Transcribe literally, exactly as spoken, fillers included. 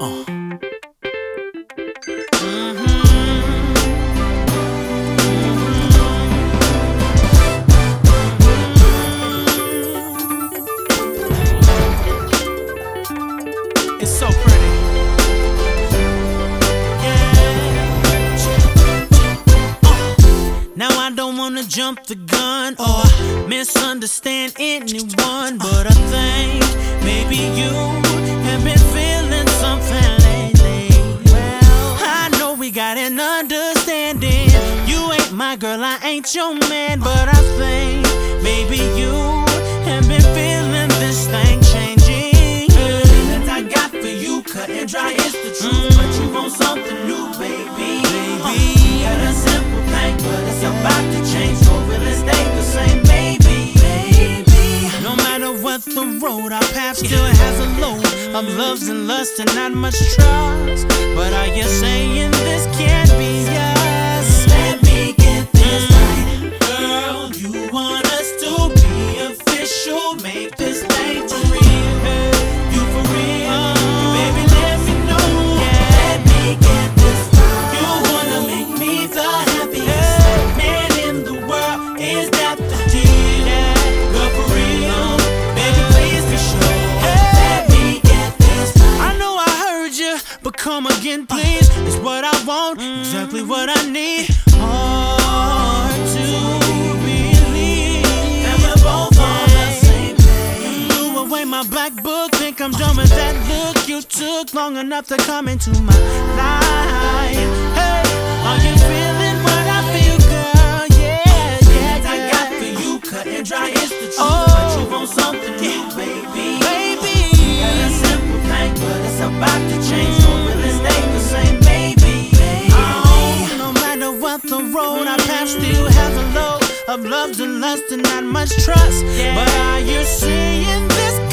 Uh. It's so pretty. Yeah. Uh. Now I don't wanna jump the gun or misunderstand anyone, but I think maybe you have been feeling something lately. Well, I know we got an understanding. You ain't my girl, I ain't your man, but I think maybe you have been feeling this thing changing. Feelings I got for you, cut and dry is the truth, but you want something new, baby. Baby, got a simple thing, but it's about to change, or will it stay the same, baby? Baby, no matter what the road, our path still has a load of loves and lust and not much trust. But are you saying this can't be us? Let me get this right, girl. You want us to be official? Make this thing for real. You for real? Baby, let me know. Let me get this right. You wanna make me the happiest man in the world? Is that the deal? Girl, for real? Baby, please be sure. Let me get this right. I know I heard you, but come again, please. It's what I want, exactly what I need. Hard to believe that we're both on the same page. Blew away my black book, think I'm done with that look. You took long enough to come into my life. Hey, are you feeling what I feel, girl? Yeah, yeah, yeah. I got for you, cut and dry is the truth, oh, but you want something new, baby. Baby, got a simple thing, but it's about to change, or will it stay the same, baby? Baby, oh, no matter what the road, our path still has a load of love and lust and not much trust. Yeah. But are you seeing this?